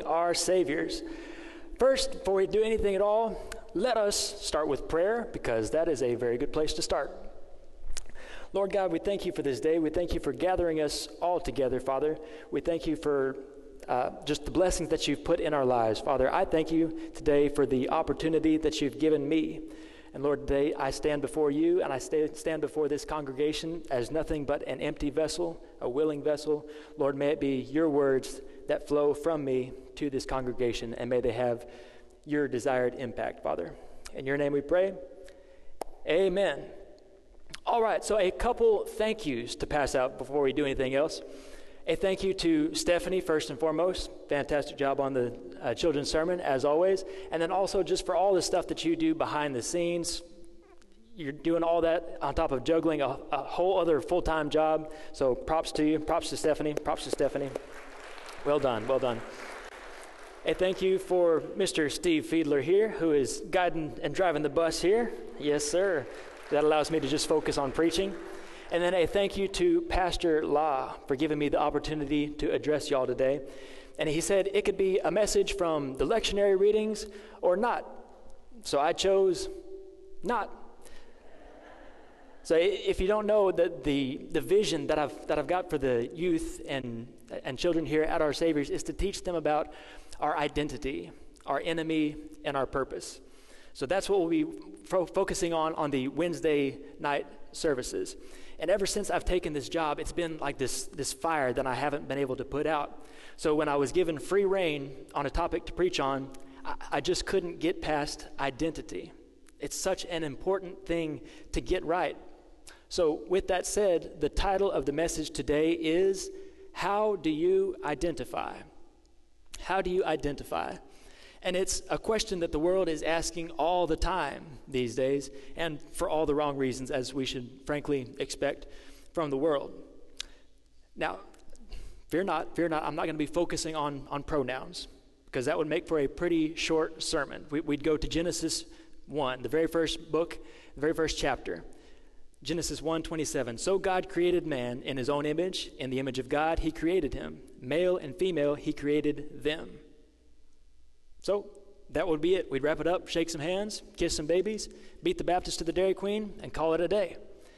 Our Saviors. First, before we do anything at all, let us start with prayer, because that is a very good place to start. Lord God, we thank you for this day. We thank you for gathering us all together, Father. We thank you for just the blessings that you've put in our lives. Father, I thank you today for the opportunity that you've given me. And Lord, today I stand before you, and I stand before this congregation as nothing but an empty vessel, a willing vessel. Lord, may it be your words that flow from me to this congregation, and may they have your desired impact, Father. In your name we pray. Amen. All right, so a couple thank yous to pass out before we do anything else. A thank you to Stephanie, first and foremost. Fantastic job on the children's sermon, as always. And then also just for all the stuff that you do behind the scenes. You're doing all that on top of juggling a whole other full-time job. So props to you. Props to Stephanie. Props to Stephanie. Well done. Well done. A thank you for Mr. Steve Fiedler here, who is guiding and driving the bus here. Yes, sir. That allows me to just focus on preaching. And then a thank you to Pastor La for giving me the opportunity to address y'all today. And he said it could be a message from the lectionary readings or not. So I chose not. So if you don't know, the vision that I've got for the youth and children here at Our Saviors is to teach them about our identity, our enemy, and our purpose. So that's what we'll be focusing on the Wednesday night services. And ever since I've taken this job, it's been like this fire that I haven't been able to put out. So when I was given free rein on a topic to preach on, I just couldn't get past identity. It's such an important thing to get right. So with that said, the title of the message today is, How Do You Identify? How do you identify? And it's a question that the world is asking all the time these days, and for all the wrong reasons, as we should frankly expect from the world. Now, fear not, I'm not going to be focusing on pronouns, because that would make for a pretty short sermon. We'd go to Genesis 1, the very first book, the very first chapter. Genesis 1:27. So God created man in his own image. In the image of God, he created him. Male and female, he created them. So that would be it. We'd wrap it up, shake some hands, kiss some babies, beat the Baptist to the Dairy Queen, and call it a day.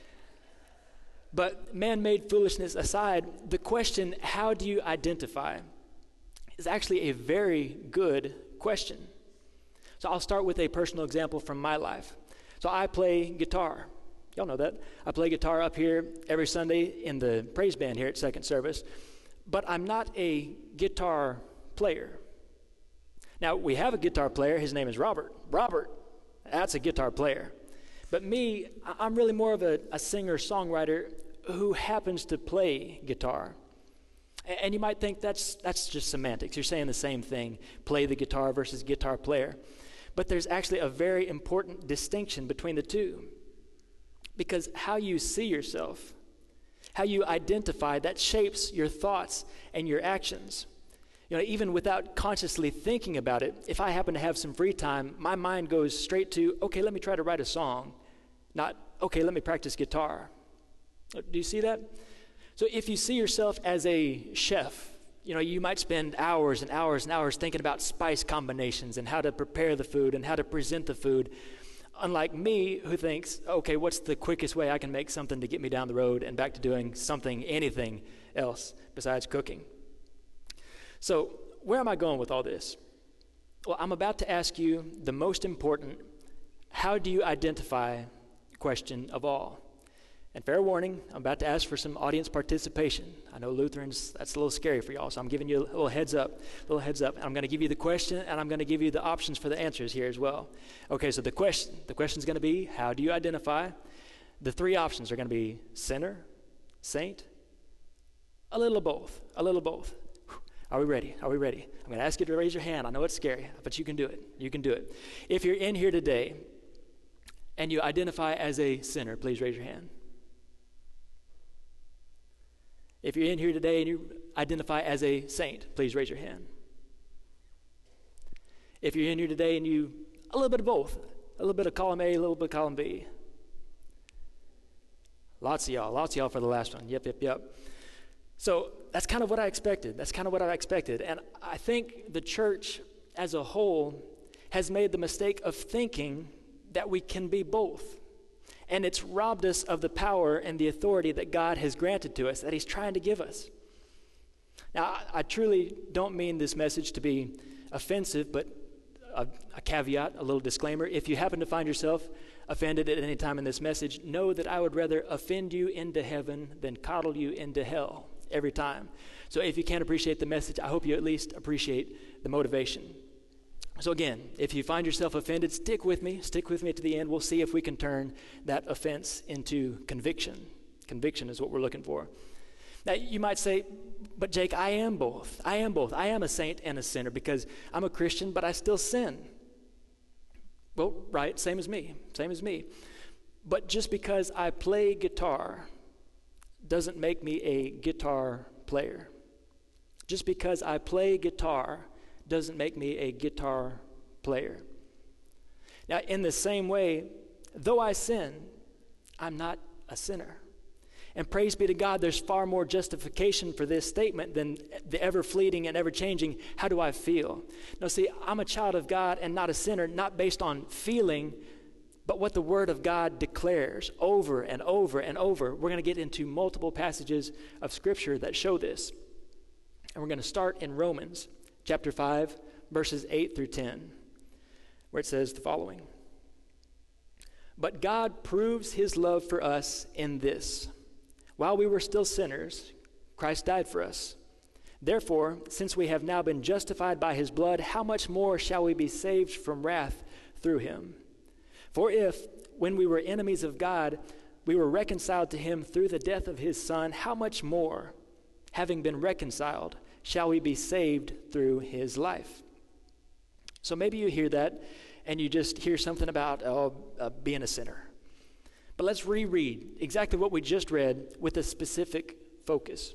But man-made foolishness aside, the question, how do you identify, is actually a very good question. So I'll start with a personal example from my life. So I play guitar. Y'all know that. I play guitar up here every Sunday in the praise band here at Second Service. But I'm not a guitar player. Now, we have a guitar player. His name is Robert. Robert, that's a guitar player. But me, I'm really more of a singer-songwriter who happens to play guitar. And you might think that's just semantics. You're saying the same thing, play the guitar versus guitar player. But there's actually a very important distinction between the two. Because how you see yourself, how you identify, that shapes your thoughts and your actions. You know, even without consciously thinking about it, if I happen to have some free time, my mind goes straight to, okay, let me try to write a song, not, okay, let me practice guitar. Do you see that? So if you see yourself as a chef, you know, you might spend hours and hours and hours thinking about spice combinations and how to prepare the food and how to present the food. Unlike me, who thinks, okay, what's the quickest way I can make something to get me down the road and back to doing something, anything else besides cooking? So where am I going with all this? Well, I'm about to ask you the most important, how do you identify question of all? And fair warning, I'm about to ask for some audience participation. I know Lutherans, that's a little scary for y'all, so I'm giving you a little heads up. And I'm going to give you the question, and I'm going to give you the options for the answers here as well. Okay, so the question's going to be, how do you identify? The three options are going to be sinner, saint, a little of both. Are we ready? I'm going to ask you to raise your hand. I know it's scary, but you can do it. If you're in here today and you identify as a sinner, please raise your hand. If you're in here today and you identify as a saint, please raise your hand. If you're in here today and you, a little bit of both, a little bit of column A, a little bit of column B. Lots of y'all for the last one. Yep. So that's kind of what I expected. And I think the church as a whole has made the mistake of thinking that we can be both. And it's robbed us of the power and the authority that God has granted to us, that he's trying to give us. Now, I truly don't mean this message to be offensive, but a caveat, a little disclaimer. If you happen to find yourself offended at any time in this message, know that I would rather offend you into heaven than coddle you into hell every time. So if you can't appreciate the message, I hope you at least appreciate the motivation. So again, if you find yourself offended, stick with me to the end. We'll see if we can turn that offense into conviction. Conviction is what we're looking for. Now, you might say, but Jake, I am both. I am a saint and a sinner because I'm a Christian, but I still sin. Well, right, same as me. But just because I play guitar doesn't make me a guitar player. Just because I play guitar doesn't make me a guitar player. Now, in the same way, though I sin, I'm not a sinner. And praise be to God, there's far more justification for this statement than the ever-fleeting and ever-changing, how do I feel? No, see, I'm a child of God and not a sinner, not based on feeling, but what the Word of God declares over and over and over. We're going to get into multiple passages of Scripture that show this. And we're going to start in Romans chapter 5, verses 8 through 10, where it says the following. But God proves his love for us in this. While we were still sinners, Christ died for us. Therefore, since we have now been justified by his blood, how much more shall we be saved from wrath through him? For if, when we were enemies of God, we were reconciled to him through the death of his Son, how much more, having been reconciled, shall we be saved through his life? So maybe you hear that, and you just hear something about being a sinner. But let's reread exactly what we just read with a specific focus.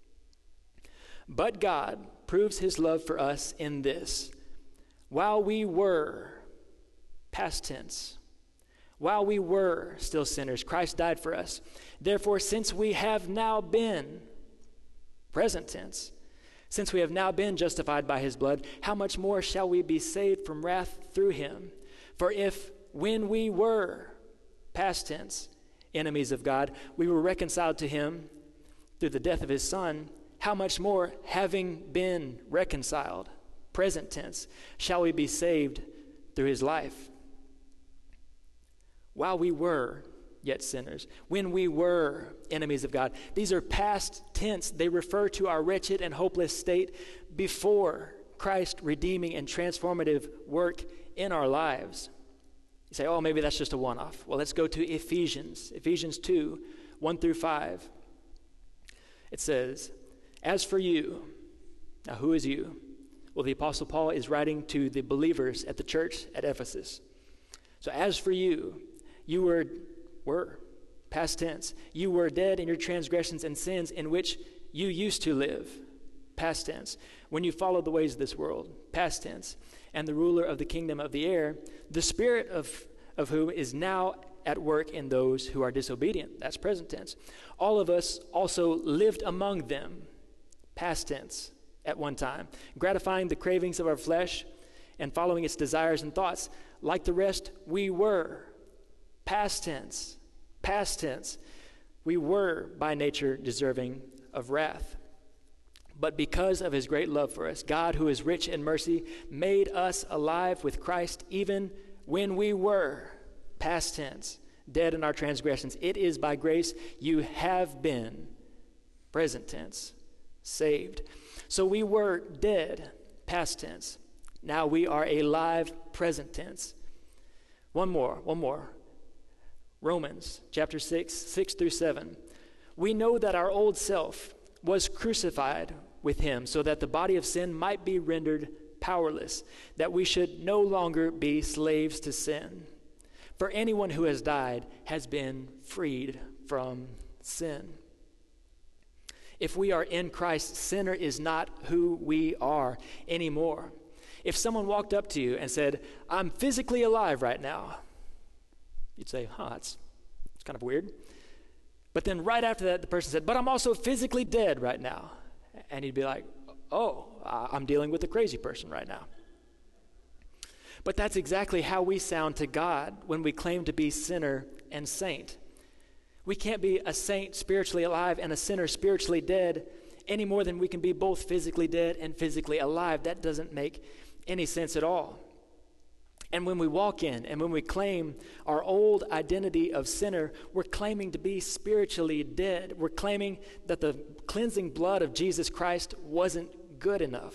But God proves his love for us in this. While we were, past tense, while we were still sinners, Christ died for us. Therefore, since we have now been, present tense, since we have now been justified by his blood, how much more shall we be saved from wrath through him? For if, when we were, past tense, enemies of God, we were reconciled to him through the death of his Son, how much more, having been reconciled, present tense, shall we be saved through his life? While we were yet sinners, when we were enemies of God. These are past tense. They refer to our wretched and hopeless state before Christ's redeeming and transformative work in our lives. You say, oh, maybe that's just a one-off. Well, let's go to Ephesians 2, 1 through 5. It says, as for you, now who is you? Well, the Apostle Paul is writing to the believers at the church at Ephesus. So as for you, you were, past tense, you were dead in your transgressions and sins in which you used to live, past tense, when you followed the ways of this world, past tense, and the ruler of the kingdom of the air, the spirit of whom is now at work in those who are disobedient. That's present tense. All of us also lived among them, past tense, at one time, gratifying the cravings of our flesh and following its desires and thoughts. Like the rest, we were, past tense, we were by nature deserving of wrath. But because of his great love for us, God, who is rich in mercy, made us alive with Christ even when we were, past tense, dead in our transgressions. It is by grace you have been, present tense, saved. So we were dead, past tense. Now we are alive, present tense. One more. Romans chapter 6 through 7. We know that our old self was crucified with him so that the body of sin might be rendered powerless, that we should no longer be slaves to sin. For anyone who has died has been freed from sin. If we are in Christ, sinner is not who we are anymore. If someone walked up to you and said, I'm physically alive right now, you'd say, it's kind of weird. But then right after that, the person said, but I'm also physically dead right now. And he'd be like, oh, I'm dealing with a crazy person right now. But that's exactly how we sound to God when we claim to be sinner and saint. We can't be a saint spiritually alive and a sinner spiritually dead any more than we can be both physically dead and physically alive. That doesn't make any sense at all. And when we walk in and when we claim our old identity of sinner, we're claiming to be spiritually dead. We're claiming that the cleansing blood of Jesus Christ wasn't good enough.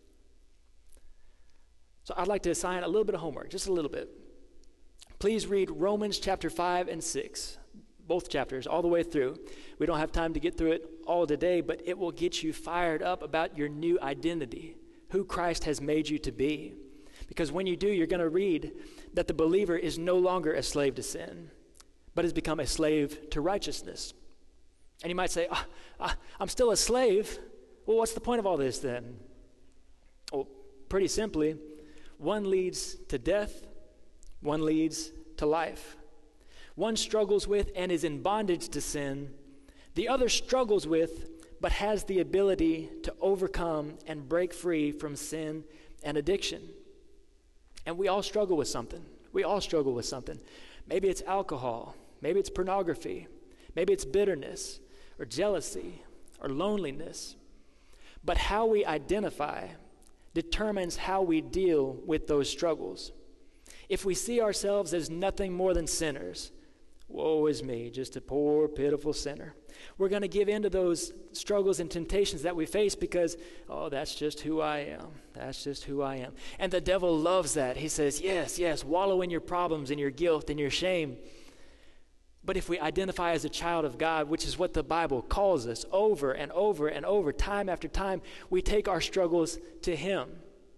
So I'd like to assign a little bit of homework, just a little bit. Please read Romans chapter 5 and 6, both chapters, all the way through. We don't have time to get through it all today, but it will get you fired up about your new identity, who Christ has made you to be. Because when you do, you're going to read that the believer is no longer a slave to sin, but has become a slave to righteousness. And you might say, I'm still a slave. Well, what's the point of all this then? Well, pretty simply, one leads to death, one leads to life. One struggles with and is in bondage to sin. The other struggles with, but has the ability to overcome and break free from sin and addiction. And we all struggle with something. We all struggle with something. Maybe it's alcohol. Maybe it's pornography. Maybe it's bitterness or jealousy or loneliness. But how we identify determines how we deal with those struggles. If we see ourselves as nothing more than sinners, woe is me, just a poor, pitiful sinner, we're going to give in to those struggles and temptations that we face because, oh, that's just who I am. That's just who I am. And the devil loves that. He says, yes, wallow in your problems and your guilt and your shame. But if we identify as a child of God, which is what the Bible calls us over and over and over, time after time, we take our struggles to Him.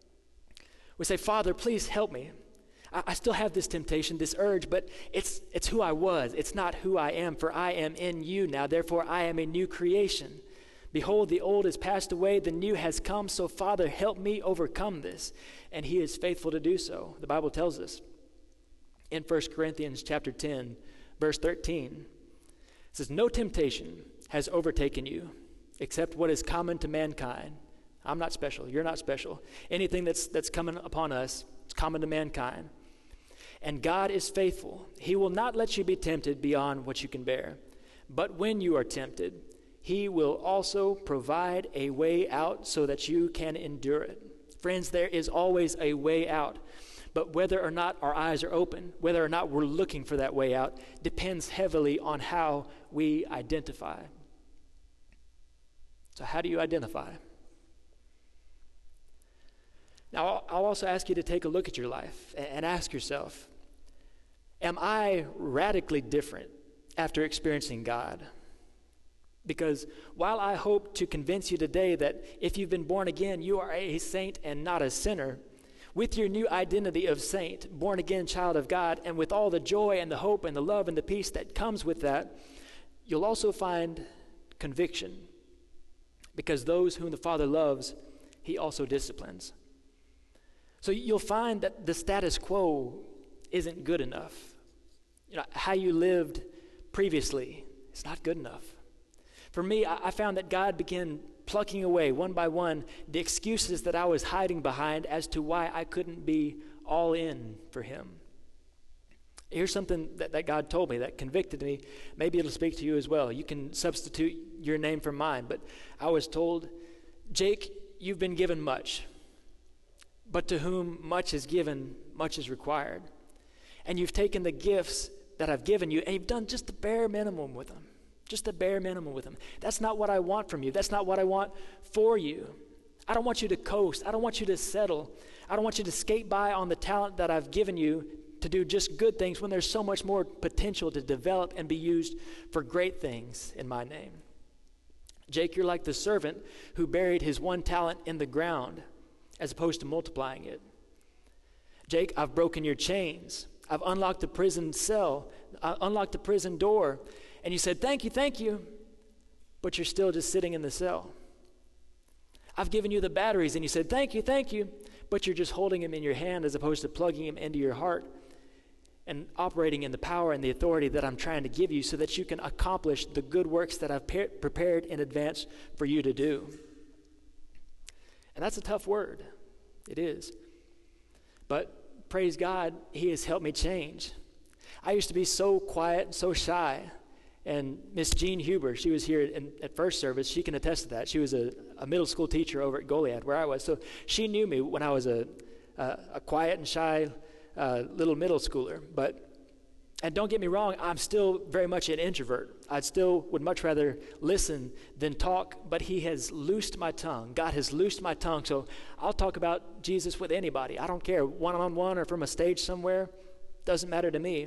We say, Father, please help me. I still have this temptation, this urge, but it's who I was. It's not who I am, for I am in you now. Therefore, I am a new creation. Behold, the old has passed away, the new has come. So, Father, help me overcome this. And He is faithful to do so. The Bible tells us in 1 Corinthians chapter 10, verse 13, it says, no temptation has overtaken you except what is common to mankind. I'm not special. You're not special. Anything that's coming upon us, it's common to mankind. And God is faithful. He will not let you be tempted beyond what you can bear. But when you are tempted, He will also provide a way out so that you can endure it. Friends, there is always a way out. But whether or not our eyes are open, whether or not we're looking for that way out, depends heavily on how we identify. So how do you identify? Now, I'll also ask you to take a look at your life and ask yourself, am I radically different after experiencing God? Because while I hope to convince you today that if you've been born again, you are a saint and not a sinner, with your new identity of saint, born again child of God, and with all the joy and the hope and the love and the peace that comes with that, you'll also find conviction. Because those whom the Father loves, He also disciplines. So you'll find that the status quo isn't good enough. How you lived previously is not good enough. For me, I found that God began plucking away one by one the excuses that I was hiding behind as to why I couldn't be all in for Him. Here's something that God told me that convicted me. Maybe it'll speak to you as well. You can substitute your name for mine, but I was told, Jake, you've been given much. But to whom much is given, much is required. And you've taken the gifts that I've given you, and you've done just the bare minimum with them. Just the bare minimum with them. That's not what I want from you. That's not what I want for you. I don't want you to coast. I don't want you to settle. I don't want you to skate by on the talent that I've given you to do just good things when there's so much more potential to develop and be used for great things in my name. Jake, you're like the servant who buried his one talent in the ground as opposed to multiplying it. Jake, I've broken your chains. I've unlocked the prison cell, unlocked the prison door. And you said, thank you, but you're still just sitting in the cell. I've given you the batteries, and you said, thank you, but you're just holding them in your hand as opposed to plugging them into your heart. and operating in the power and the authority that I'm trying to give you so that you can accomplish the good works that I've prepared in advance for you to do. And that's a tough word. It is. But praise God, He has helped me change. I used to be so quiet and so shy. And Miss Jean Huber, she was here at first service. She can attest to that. She was a middle school teacher over at Goliad, where I was. So she knew me when I was a quiet and shy little middle schooler. And don't get me wrong, I'm still very much an introvert. I still would much rather listen than talk, but He has loosed my tongue. God has loosed my tongue, so I'll talk about Jesus with anybody. I don't care, one-on-one or from a stage somewhere. Doesn't matter to me.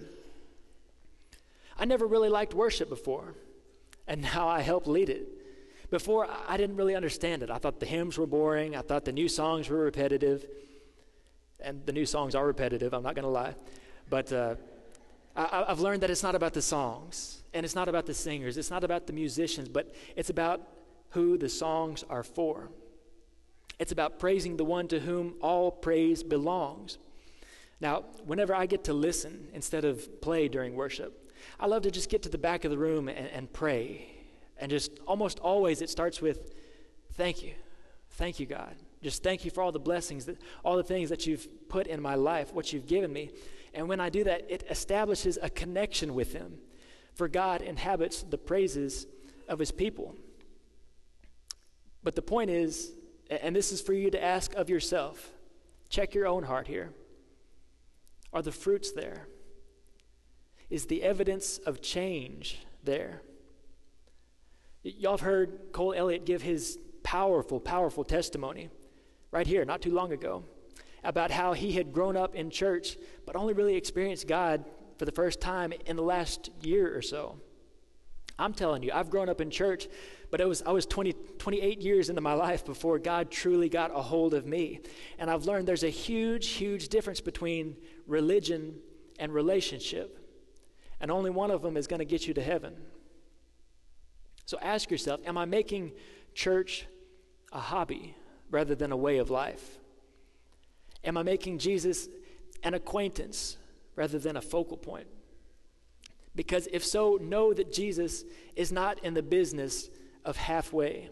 I never really liked worship before, and now I help lead it. Before, I didn't really understand it. I thought the hymns were boring. I thought the new songs were repetitive. And the new songs are repetitive, I'm not going to lie. But I've learned that it's not about the songs, and it's not about the singers. It's not about the musicians, but it's about who the songs are for. It's about praising the one to whom all praise belongs. Now, whenever I get to listen instead of play during worship, I love to just get to the back of the room and pray. And just almost always it starts with, thank you. Thank you, God. Just thank you for all the blessings, all the things that you've put in my life, what you've given me. And when I do that, it establishes a connection with Him. For God inhabits the praises of His people. But the point is, and this is for you to ask of yourself, check your own heart here. Are the fruits there? Is the evidence of change there? Y'all have heard Cole Elliott give his powerful, powerful testimony right here not too long ago about how he had grown up in church but only really experienced God for the first time in the last year or so. I'm telling you, I've grown up in church, but I was 28 years into my life before God truly got a hold of me. And I've learned there's a huge, huge difference between religion and relationship. And only one of them is going to get you to heaven. So ask yourself, am I making church a hobby rather than a way of life? Am I making Jesus an acquaintance rather than a focal point? Because if so, know that Jesus is not in the business of halfway.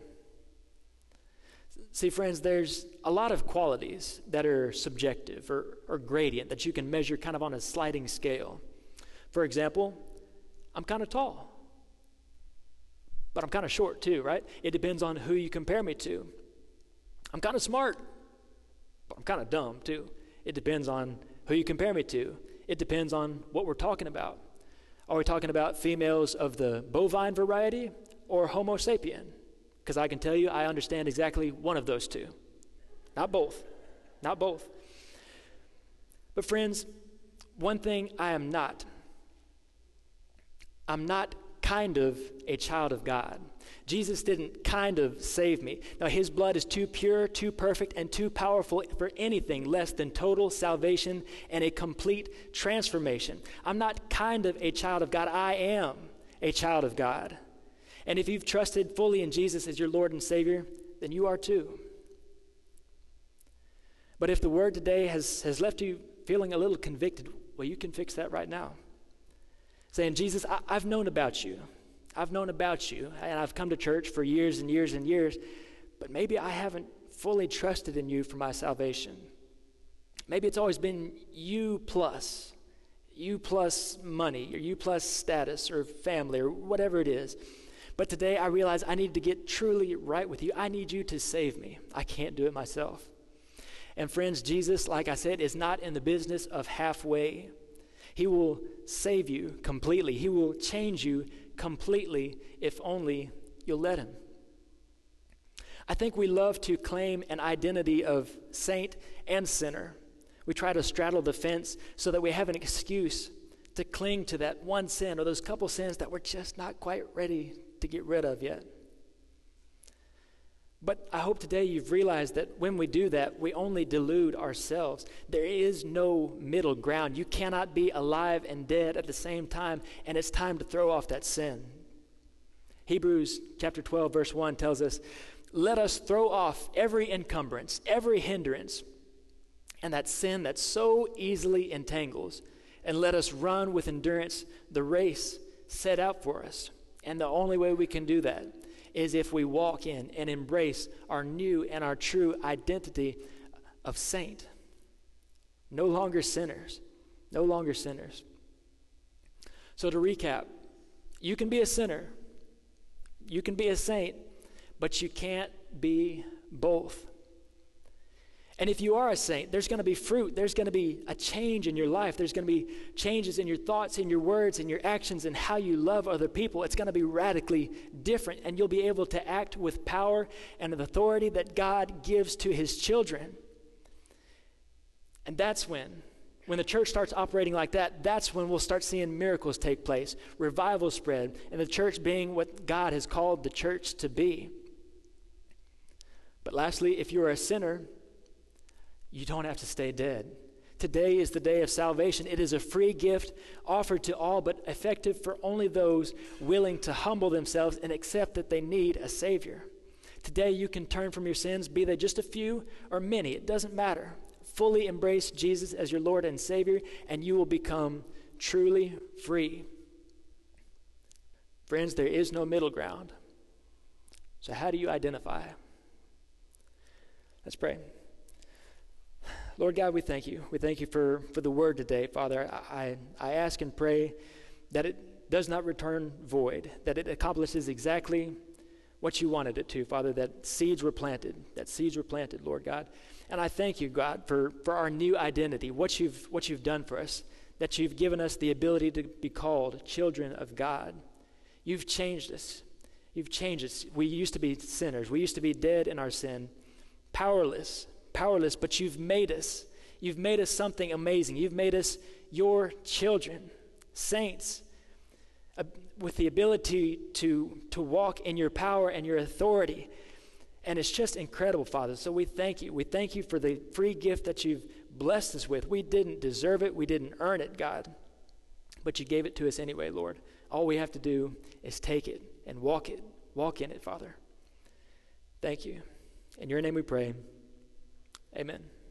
See, friends, there's a lot of qualities that are subjective or gradient that you can measure kind of on a sliding scale. For example, I'm kind of tall, but I'm kind of short too, right? It depends on who you compare me to. I'm kind of smart, but I'm kind of dumb too. It depends on who you compare me to. It depends on what we're talking about. Are we talking about females of the bovine variety or Homo sapien? Because I can tell you I understand exactly one of those two. Not both. Not both. But friends, one thing I'm not kind of a child of God. Jesus didn't kind of save me. Now, His blood is too pure, too perfect, and too powerful for anything less than total salvation and a complete transformation. I'm not kind of a child of God. I am a child of God. And if you've trusted fully in Jesus as your Lord and Savior, then you are too. But if the word today has left you feeling a little convicted, well, you can fix that right now. Saying, Jesus, I've known about you. I've known about you, and I've come to church for years and years and years, but maybe I haven't fully trusted in you for my salvation. Maybe it's always been you plus money, or you plus status, or family, or whatever it is. But today I realize I need to get truly right with you. I need you to save me. I can't do it myself. And friends, Jesus, like I said, is not in the business of halfway. He will save you completely. He will change you completely if only you'll let Him. I think we love to claim an identity of saint and sinner. We try to straddle the fence so that we have an excuse to cling to that one sin or those couple sins that we're just not quite ready to get rid of yet. But I hope today you've realized that when we do that, we only delude ourselves. There is no middle ground. You cannot be alive and dead at the same time, and it's time to throw off that sin. Hebrews chapter 12, verse 1 tells us, let us throw off every encumbrance, every hindrance, and that sin that so easily entangles, and let us run with endurance the race set out for us. And the only way we can do that is if we walk in and embrace our new and our true identity of saint. No longer sinners. No longer sinners. So to recap, you can be a sinner, you can be a saint, but you can't be both. And if you are a saint, there's going to be fruit. There's going to be a change in your life. There's going to be changes in your thoughts, in your words, in your actions, and how you love other people. It's going to be radically different, and you'll be able to act with power and the authority that God gives to his children. And that's when the church starts operating like that, that's when we'll start seeing miracles take place, revival spread, and the church being what God has called the church to be. But lastly, if you're a sinner, you don't have to stay dead. Today is the day of salvation. It is a free gift offered to all, but effective for only those willing to humble themselves and accept that they need a Savior. Today you can turn from your sins, be they just a few or many. It doesn't matter. Fully embrace Jesus as your Lord and Savior, and you will become truly free. Friends, there is no middle ground. So how do you identify? Let's pray. Lord God, we thank you. We thank you for the word today, Father. I ask and pray that it does not return void, that it accomplishes exactly what you wanted it to, Father, that seeds were planted, Lord God. And I thank you, God, for our new identity, what you've done for us, that you've given us the ability to be called children of God. You've changed us. You've changed us. We used to be sinners. We used to be dead in our sin, powerless, but you've made us. You've made us something amazing. You've made us your children, saints, with the ability to walk in your power and your authority. And it's just incredible, Father. So we thank you. We thank you for the free gift that you've blessed us with. We didn't deserve it. We didn't earn it, God. But you gave it to us anyway, Lord. All we have to do is take it and walk in it, Father. Thank you. In your name we pray. Amen.